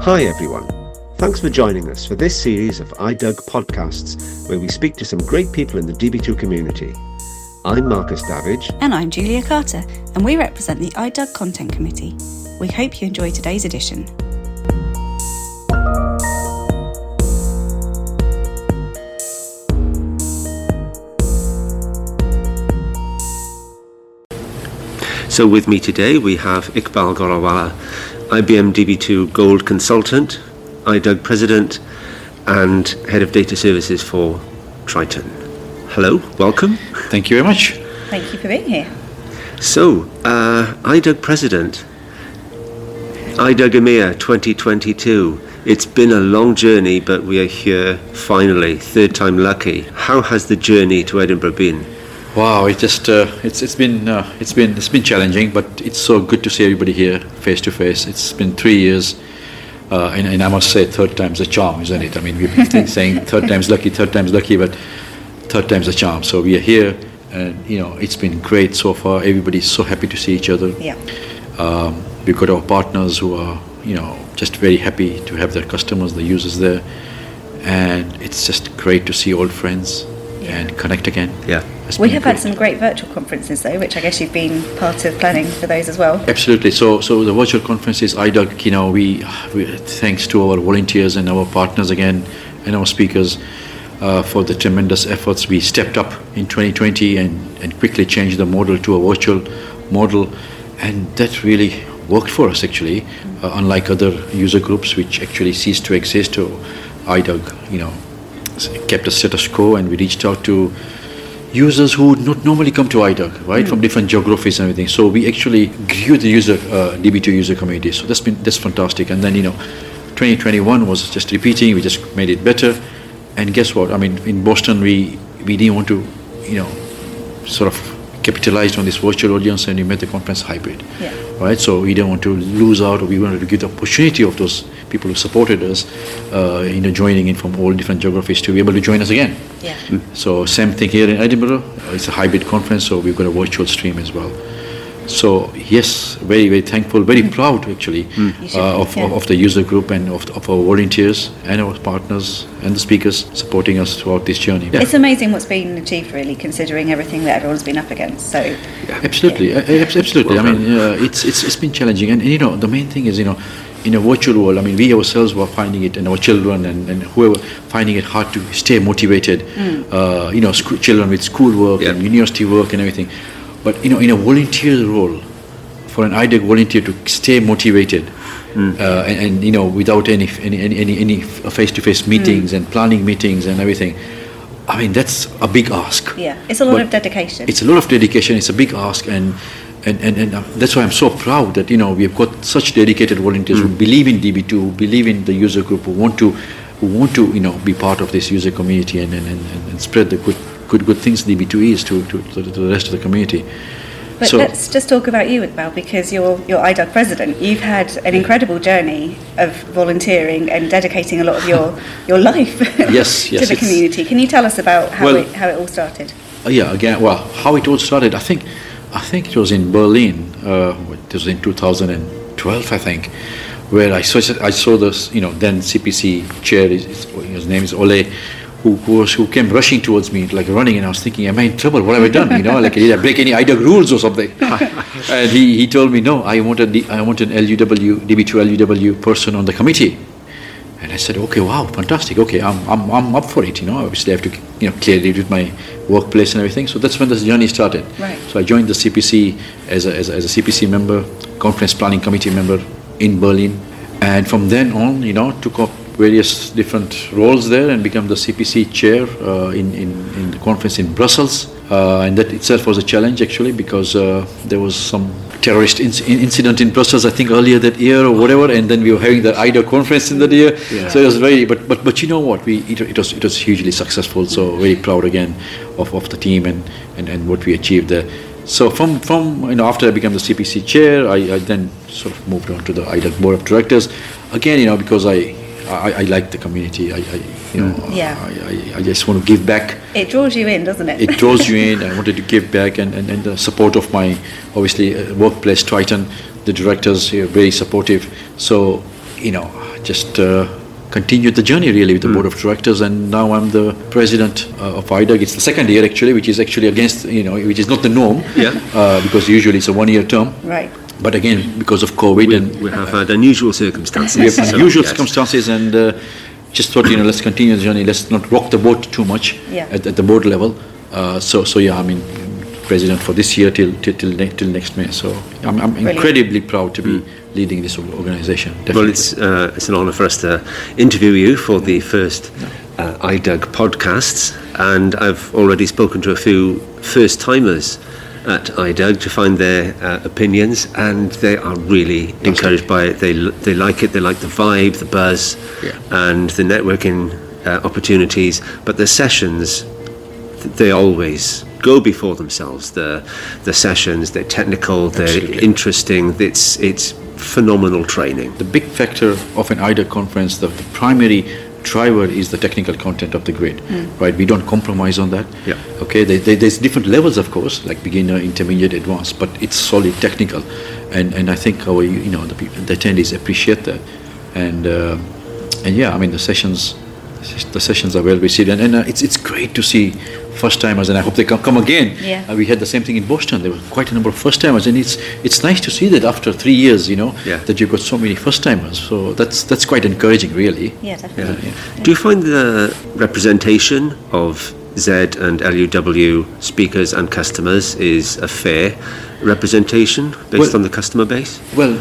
Hi everyone. Thanks for joining us for this series of iDoug podcasts where we speak to some great people in the DB2 community. I'm Marcus Davidge. And I'm Julia Carter, and we represent the iDoug Content Committee. We hope you enjoy today's edition. So with me today we have Iqbal Gorawala, IBM DB2 Gold Consultant, iDoug President and Head of Data Services for Triton. Hello, welcome. Thank you very much. Thank you for being here. So, iDoug President, iDoug EMEA 2022. It's been a long journey, but we are here finally, third time lucky. How has the journey to Edinburgh been? Wow, it's been challenging, but it's so good to see everybody here face to face. It's been 3 years, and I must say, third time's a charm, isn't it? I mean, we've been saying third time's lucky, but third time's a charm. So we are here, and it's been great so far. Everybody's so happy to see each other. Yeah. We've got our partners who are just very happy to have their customers, the users there, and it's just great to see old friends and connect again. Yeah. We have had some great virtual conferences though, which I guess you've been part of planning for those as well. Absolutely. So the virtual conferences, iDoug, we thanks to our volunteers and our partners again and our speakers for the tremendous efforts. We stepped up in 2020 and quickly changed the model to a virtual model, and that really worked for us actually, unlike other user groups which actually ceased to exist. Or iDoug, kept a status quo, and we reached out to users who would not normally come to iDoug, right, from different geographies and everything. So we actually grew the DB2 user community. So that's fantastic. And then 2021 was just repeating. We just made it better. And guess what? I mean, in Boston, we didn't want to sort of capitalize on this virtual audience, and we made the conference hybrid. Yeah. Right. So we didn't want to lose out, or we wanted to give the opportunity of those people who supported us, joining in from all different geographies to be able to join us again. Yeah. So same thing here in Edinburgh. It's a hybrid conference, so we've got a virtual stream as well. So yes, very, very thankful, very proud actually of the user group and of our volunteers and our partners and the speakers supporting us throughout this journey. Yeah. It's amazing what's been achieved really, considering everything that everyone's been up against. So absolutely. I mean, it's been challenging, and the main thing is in a virtual world, I mean, we ourselves were finding it, and our children and whoever finding it hard to stay motivated. Children with schoolwork and university work and everything. But in a volunteer role, for an iDoug volunteer to stay motivated, and without any face-to-face meetings and planning meetings and everything, I mean, that's a big ask. Yeah, it's a lot of dedication. It's a lot of dedication. It's a big ask, and that's why I'm so proud that we've got such dedicated volunteers who believe in DB2, who believe in the user group, who want to be part of this user community and spread the good things DB2 is to the rest of the community. But let's just talk about you, Iqbal, because you're iDoug President. You've had an incredible journey of volunteering and dedicating a lot of your life to the community. Can you tell us about how it all started? How it all started, I think it was in Berlin. It was in 2012, I think, where I saw this, then CPC chair, his name is Ole, who came rushing towards me, like running, and I was thinking, am I in trouble? What have I done? Like did I break any iDoug rules or something? And he told me, no, I want an DB2 LUW person on the committee. And I said, okay, wow, fantastic. Okay, I'm up for it. Obviously I have to clear it with my workplace and everything. So that's when this journey started. Right. So I joined the CPC as a CPC member, conference planning committee member in Berlin, and from then on, took up various different roles there and become the CPC chair in the conference in Brussels. And that itself was a challenge actually, because there was some terrorist incident in Brussels, I think earlier that year or whatever, and then we were having the iDoug conference in that year. Yeah. So it was very, but you know what, it was hugely successful. So very proud again of the team and what we achieved there. So from after I became the CPC chair, I then sort of moved on to the iDoug board of directors again, because I like the community. I just want to give back. It draws you in, doesn't it? It draws you in. I wanted to give back, and the support of my workplace Triton, the directors here very supportive. So just continued the journey really with the board of directors, and now I'm the president of IDUG. It's the second year actually, which is actually against, which is not the norm, because usually it's a 1-year term. Right. But again, because of COVID, we have had unusual circumstances. We have unusual circumstances, and just thought, let's continue the journey. Let's not rock the boat too much at the board level. President for this year till next May. So I'm incredibly proud to be leading this organization. Definitely. Well, it's an honour for us to interview you for the first IDUG podcasts, and I've already spoken to a few first-timers at IDUG to find their opinions, and they are really encouraged by it. They like it. They like the vibe, the buzz, and the networking opportunities. But the sessions, they always go before themselves. The sessions, they're technical, they're interesting. It's phenomenal training. The big factor of an IDUG conference, the primary driver is the technical content of the grid, right? We don't compromise on that. Okay, there's different levels, of course, like beginner, intermediate, advanced, but it's solid technical, and I think our the attendees appreciate that, and the sessions are well received, and it's great to see first timers, and I hope they come again. We had the same thing in Boston. There were quite a number of first timers, and it's nice to see that after 3 years, that you've got so many first timers. So that's quite encouraging, really. Yeah, definitely. Do you find the representation of Z and LUW speakers and customers is a fair representation based on the customer base? Well,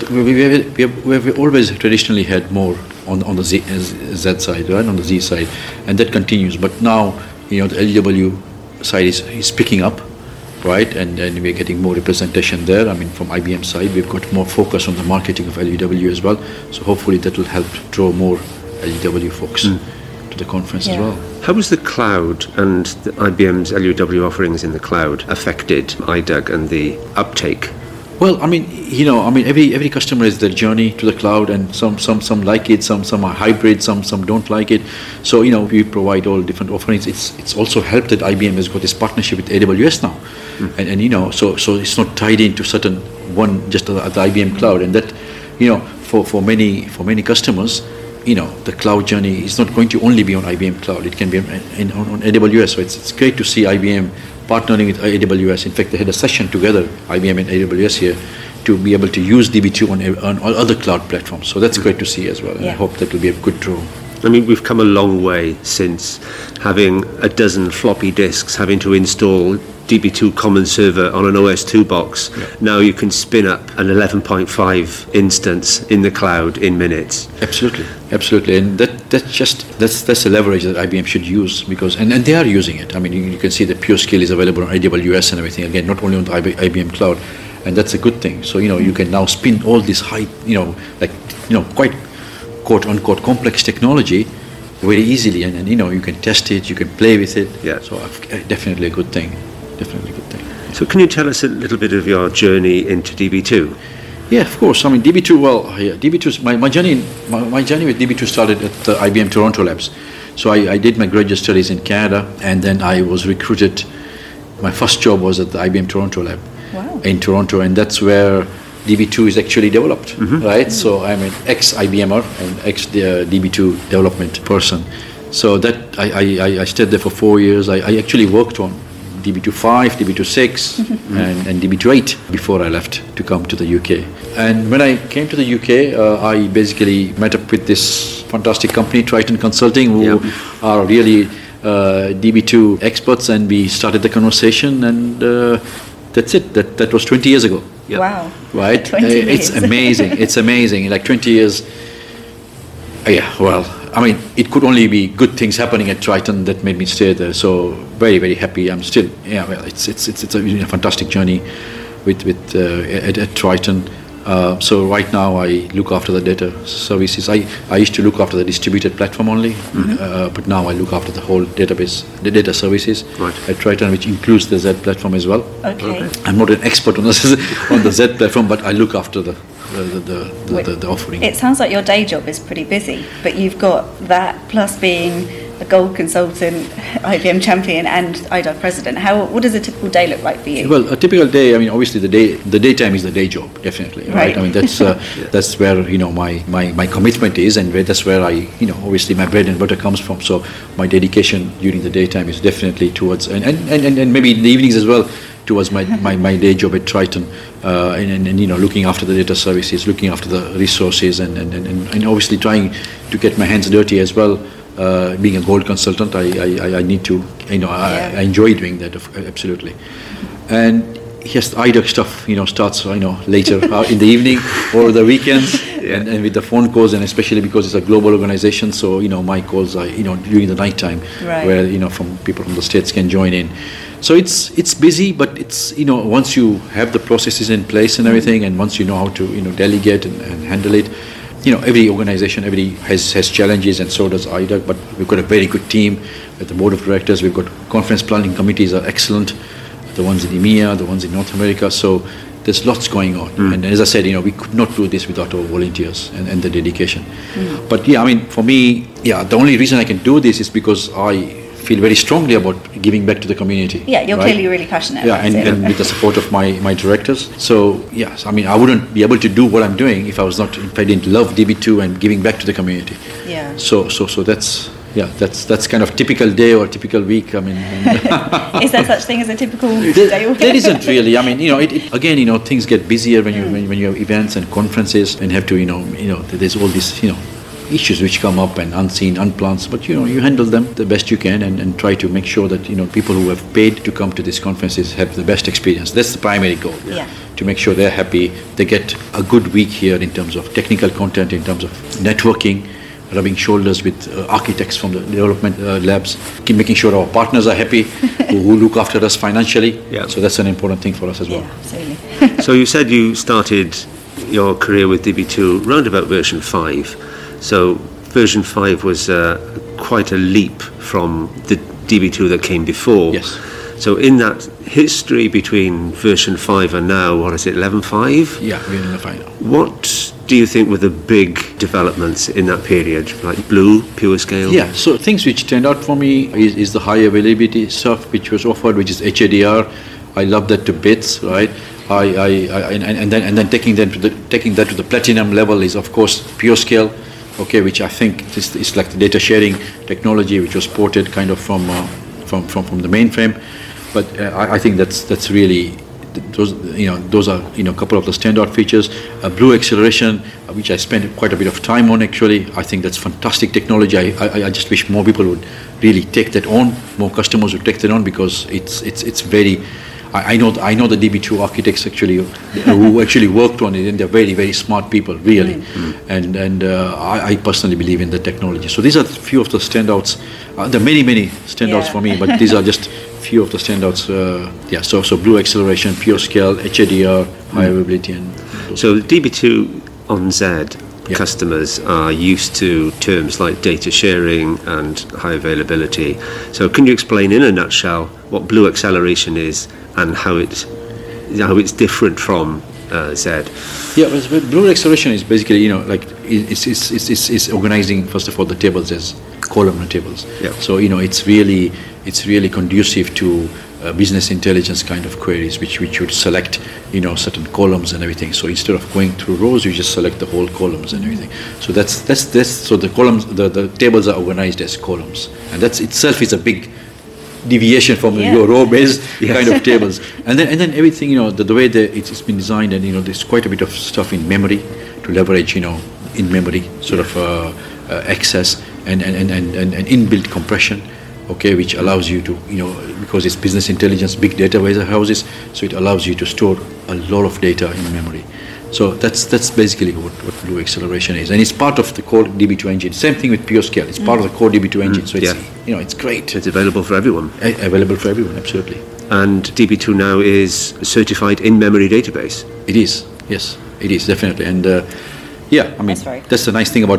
we've always traditionally had more on the Z side, right, on the Z side, and that continues. But now, the LUW side is picking up, right, and we're getting more representation there. I mean, from IBM side, we've got more focus on the marketing of LUW as well. So hopefully that will help draw more LUW folks to the conference as well. How was the cloud and the IBM's LUW offerings in the cloud affected IDUG and the uptake? Well, every customer has their journey to the cloud, and some like it, some are hybrid, some don't like it. So we provide all different offerings. It's also helped that IBM has got this partnership with AWS now, and so it's not tied into certain one just at the IBM cloud, and that for many customers, the cloud journey is not going to only be on IBM cloud. It can be on AWS. So it's great to see IBM partnering with AWS. In fact, they had a session together, IBM and AWS here, to be able to use DB2 on all other cloud platforms. So that's great to see as well. And I hope that will be a good draw. I mean, we've come a long way since having a dozen floppy disks, having to install DB2 Common Server on an OS2 box. Now you can spin up an 11.5 instance in the cloud in minutes. Absolutely, and that's a leverage that IBM should use, because and they are using it. I mean, you can see the pure skill is available on AWS and everything. Again, not only on the IBM cloud, and that's a good thing. So you can now spin all this high, quite quote unquote complex technology very easily, and you can test it, you can play with it. So definitely a good thing. So can you tell us a little bit of your journey into DB2? Yeah, of course. I mean, DB2. Well, DB2. My journey with DB2 started at the IBM Toronto labs. So I did my graduate studies in Canada, and then I was recruited. My first job was at the IBM Toronto lab in Toronto, and that's where DB2 is actually developed, right? So I'm an ex-IBMer and ex-DB2 development person. So that I stayed there for 4 years. I actually worked on DB2 5, DB2 6, and DB2 8 before I left to come to the UK. And when I came to the UK, I basically met up with this fantastic company, Triton Consulting, who are really DB2 experts, and we started the conversation, and that's it. That was 20 years ago. Wow. Right? 20 years. It's amazing. It's amazing. Like 20 years. I mean, it could only be good things happening at Triton that made me stay there. So very, very happy. I'm still, it's a fantastic journey at Triton. So right now I look after the data services. I used to look after the distributed platform only, but now I look after the whole database, the data services at Triton, which includes the Z platform as well. Okay. I'm not an expert on the Z platform, but I look after the offering. It sounds like your day job is pretty busy, but you've got that plus being a gold consultant, IBM champion, and IDOG president. What does a typical day look like for you? Well, a typical day, I mean, obviously the daytime is the day job, definitely, right? I mean, that's where, my commitment is, and that's where obviously my bread and butter comes from. So my dedication during the daytime is definitely towards, and maybe in the evenings as well, towards my day job at Triton, and looking after the data services, looking after the resources, and obviously trying to get my hands dirty as well. Being a gold consultant, I need to, I enjoy doing that, absolutely. And yes, the IDOC stuff, starts, later in the evening or the weekends, and with the phone calls, and especially because it's a global organization, so, my calls are, during the night time, where, from people from the States can join in. So it's busy, but it's, once you have the processes in place and everything, and once you know how to, delegate and handle it, every organization, has challenges, and so does IDOC, but we've got a very good team at the board of directors. We've got conference planning committees are excellent, the ones in EMEA, the ones in North America, so there's lots going on. And as I said, we could not do this without our volunteers and the dedication. But yeah, I mean, for me, the only reason I can do this is because I feel very strongly about giving back to the community. Yeah, you're clearly really passionate about it. And with the support of my directors. So yes, I mean, I wouldn't be able to do what I'm doing if I didn't love DB2 and giving back to the community. Yeah. So that's kind of typical day or typical week. I mean, is there such thing as a typical day? There isn't really. I mean, again, things get busier when you have events and conferences and have to, there's all this, issues which come up and unseen, unplanned, but you handle them the best you can, and try to make sure that people who have paid to come to these conferences have the best experience. That's the primary goal. To make sure they're happy, they get a good week here in terms of technical content, in terms of networking, rubbing shoulders with architects from the development labs, making sure our partners are happy, who look after us financially. So that's an important thing for us as well. Absolutely. So you said you started your career with DB2 round about version 5. So version 5 was quite a leap from the DB2 that came before. Yes. So in that history between version 5 and now, what is it, 11.5? Yeah, we're in 11.5 now. What do you think were the big developments in that period, like Blue, PureScale? Yeah, so things which turned out for me is the high availability stuff which was offered, which is HADR. I love that to bits, right? And then taking that to the platinum level is, of course, PureScale. Okay, which I think is like the data sharing technology which was ported kind of from the mainframe, but I think that's really those are a couple of the standout features. Blue acceleration, which I spent quite a bit of time on actually. I think that's fantastic technology. I just wish more people would really take that on, more customers would take that on, because it's very. I know the DB2 architects actually who actually worked on it, and they're very, very smart people, really. And I personally believe in the technology. So these are a few of the standouts. There are many standouts for me, but these are just few of the standouts. So Blue acceleration, PureScale, HADR, high availability, and so DB2 on Z. Customers are used to terms like data sharing and high availability. So can you explain in a nutshell what Blue acceleration is and how it's different from Z? Yeah, Blue acceleration is basically it's organizing first of all the tables as columnar tables. So it's really conducive to business intelligence kind of queries, which would select certain columns and everything. So instead of going through rows, you just select the whole columns and everything. So that's so the columns, the tables are organized as columns, and that's itself is a big deviation from your row-based kind of tables. And then everything, the way that it's been designed, and there's quite a bit of stuff in memory to leverage, in memory sort of access and inbuilt compression. Okay, which allows you to, because it's business intelligence, big data warehouses, so it allows you to store a lot of data in memory. So that's basically what Blue acceleration is, and it's part of the core DB2 engine. Same thing with PureScale; it's part of the core DB2 engine. So it's it's great. It's available for everyone. Available for everyone, absolutely. And DB2 now is certified in-memory database. It is, yes, it is definitely, and. I mean that's the nice thing about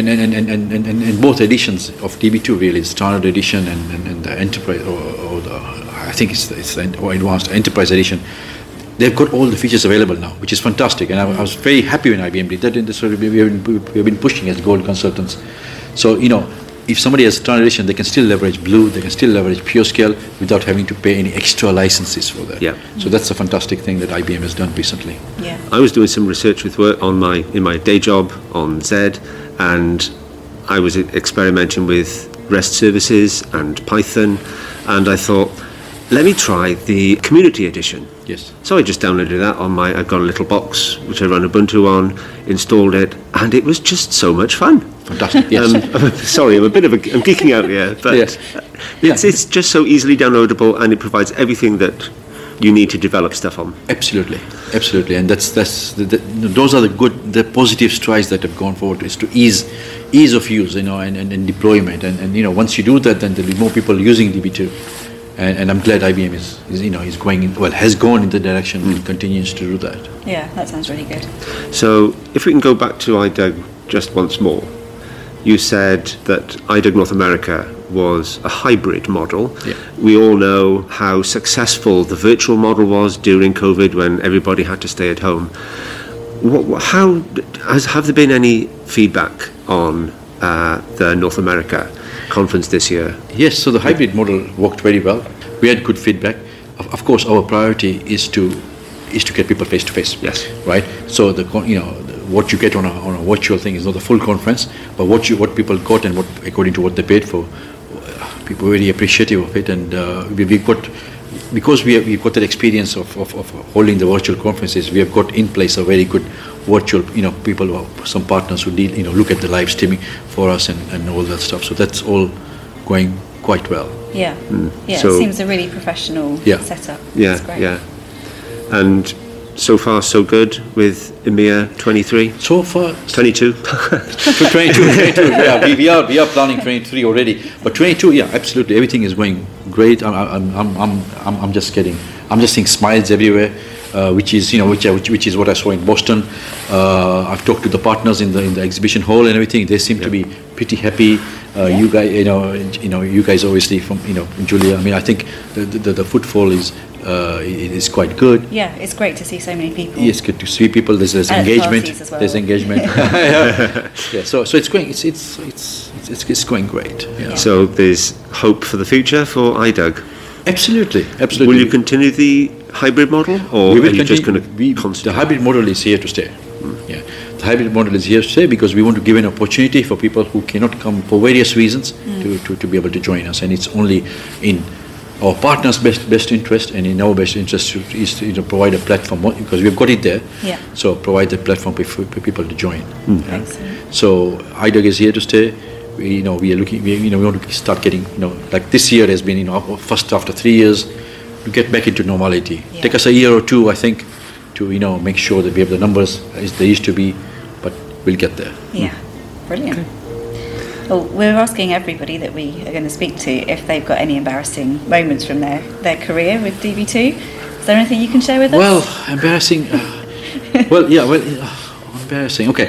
and both editions of DB2 really, the standard edition and the enterprise or the I think it's the advanced enterprise edition. They've got all the features available now, which is fantastic, and I was very happy when IBM did that. So we have been pushing as gold consultants. So if somebody has transition, they can still leverage Blue, they can still leverage PureScale without having to pay any extra licenses for that. Yeah. So that's a fantastic thing that IBM has done recently. Yeah. I was doing some research with work in my day job on Z, and I was experimenting with REST services and Python, and I thought, let me try the community edition. Yes. So I just downloaded that I've got a little box which I run Ubuntu on, installed it, and it was just so much fun. Fantastic. Yes. Sorry, I'm geeking out here, but yes. It's just so easily downloadable, and it provides everything that you need to develop stuff on. Absolutely, and those are the positive strides that have gone forward, is to ease of use, and deployment, and once you do that, then there'll be more people using DB2. And I'm glad IBM is has gone in the direction and continues to do that. Yeah, that sounds really good. So if we can go back to IDUG just once more, you said that IDUG North America was a hybrid model. Yeah. We all know how successful the virtual model was during COVID when everybody had to stay at home. Have there been any feedback on the North America conference this year? Yes, so the hybrid model worked very well. We had good feedback. Of course, our priority is to get people face to face. Yes. Right. So what you get on a virtual thing is not the full conference, but what people got and what according to what they paid for, people were very appreciative of it, and we've got that experience of holding the virtual conferences. We have got in place a very good virtual, people, some partners who look at the live streaming for us and all that stuff. So that's all going quite well. Yeah, so, it seems a really professional setup. Yeah, great. Yeah. And so far, so good with EMEA 23? So far... 22? 22, yeah, we are planning 23 already. But 22, yeah, absolutely, everything is going great. I'm just seeing smiles everywhere, which is what I saw in Boston. I've talked to the partners in the exhibition hall and everything. They seem to be pretty happy. You guys, you guys obviously from Julia. I mean, I think the footfall is quite good. Yeah, it's great to see so many people. Yes, good to see people. There's engagement. Well. There's engagement. Yeah. So it's going great. Yeah. So there's hope for the future for IDUG. Absolutely. Will you continue the hybrid model, or are you just going to concentrate? The hybrid model is here to stay. Yeah. The hybrid model is here to stay because we want to give an opportunity for people who cannot come for various reasons to be able to join us, and it's only in our partners' best interest and in our best interest is to provide a platform, because we've got it there. Yeah. So provide the platform for people to join. Yeah. So IDUG is here to stay. We are looking. We want to start getting. Like this year has been first after 3 years to get back into normality. Yeah. Take us a year or two, I think, to make sure that we have the numbers as they used to be, but we'll get there. Yeah, brilliant. Okay. Well, we're asking everybody that we are going to speak to if they've got any embarrassing moments from their career with DB2. Is there anything you can share with us? Well, embarrassing. Embarrassing. Okay.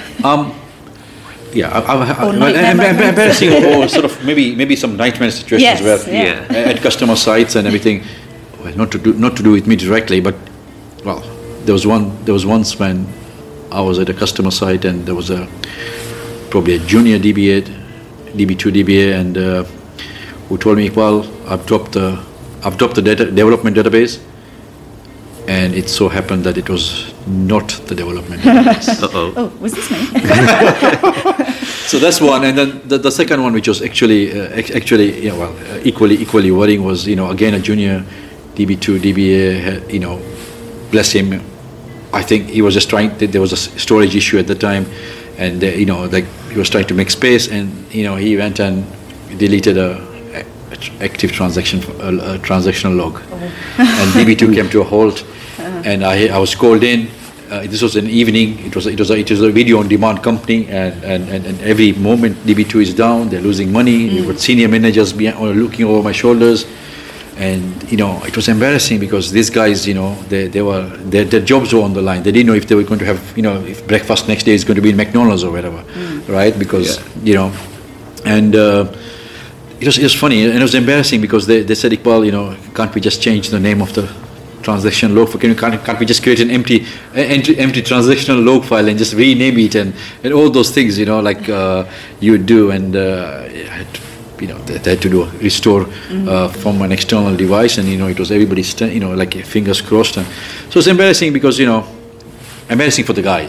Embarrassing, or sort of maybe some nightmare situations at customer sites and everything. Well, not to do with me directly, but there was once when I was at a customer site and there was probably a junior DBA, DB2 DBA, and who told me, I've dropped the development database, and it so happened that it was not the development database. Oh, was this me? So that's one, and then the second one, which was actually equally worrying, was again a junior DB2 DBA. Bless him, I think he was just trying. There was a storage issue at the time, and he was trying to make space, and he went and deleted a active transactional log, and DB2 came to a halt, and I was called in. This was an evening. It was a video on demand company, and every moment DB2 is down, they're losing money. We've got senior managers looking over my shoulders. And it was embarrassing because these guys, their jobs were on the line. They didn't know if they were going to have, if breakfast next day is going to be in McDonald's or whatever, right? Because and it was funny, and it was embarrassing because they said, Iqbal, can't we just change the name of the transactional log file. Can't we just create an empty transactional log file and just rename it and all those things, like you would do. And I had to do a restore from an external device, and it was everybody's like fingers crossed. So it's embarrassing because embarrassing for the guy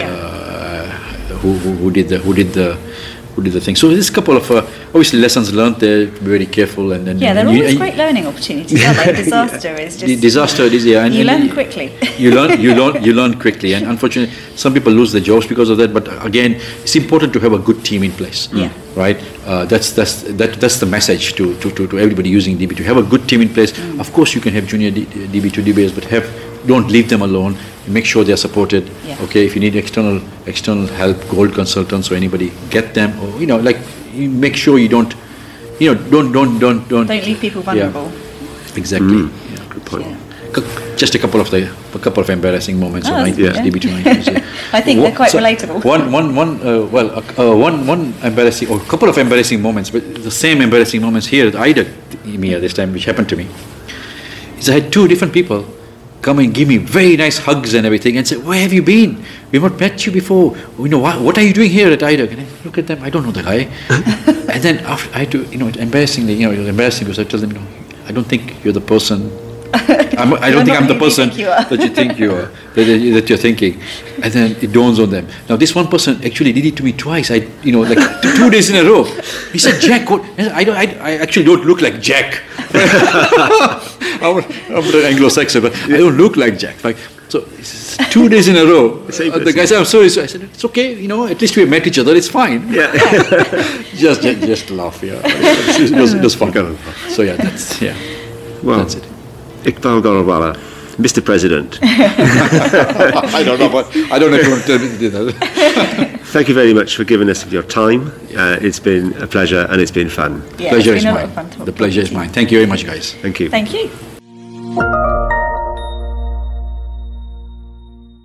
who did the thing. So there's a couple of obviously lessons learned there. Be very careful, and they're always great learning opportunities. Like disaster is just disaster is and you learn quickly. you learn quickly, and unfortunately, some people lose their jobs because of that. But again, it's important to have a good team in place. Yeah. Right. That's the message to everybody using DB, to have a good team in place. Of course, you can have junior DB2 DBAs, but don't leave them alone. Make sure they are supported. Yeah. Okay, if you need external help, gold consultants or anybody, get them. Or you make sure you don't leave people vulnerable. Yeah. Exactly. Yeah. Good point. Yeah. Just a couple of embarrassing moments. DB2 I think they're quite relatable. One embarrassing, or a couple of embarrassing moments, but the same embarrassing moments here at IDUG EMEA this time, which happened to me, is I had two different people come and give me very nice hugs and everything and say, "Where have you been? We've not met you before. What are you doing here at IDUG?" And I look at them, I don't know the guy. And then after I had to, embarrassingly, it was embarrassing because I tell them, I don't think you're the person. I don't think I'm the person that you think you are, that you're thinking. And then it dawns on them. Now this one person actually did it to me twice. Like 2 days in a row. He said, "Jack, what?" I actually don't look like Jack. I'm an Anglo-Saxon, but I don't look like Jack. So 2 days in a row. The guy said, "I'm sorry." So I said, "It's okay. At least we met each other. It's fine." Yeah. just laugh. Yeah. It was fun. So that's Well, that's it. Iqbal Gorawala, Mr. President. I don't know if you want to tell me to do that. Thank you very much for giving us your time. It's been a pleasure and it's been fun. Yeah, Pleasure it's is been a lot mine. of fun talking The pleasure is mine. Thank you very much, guys. Thank you. Thank you.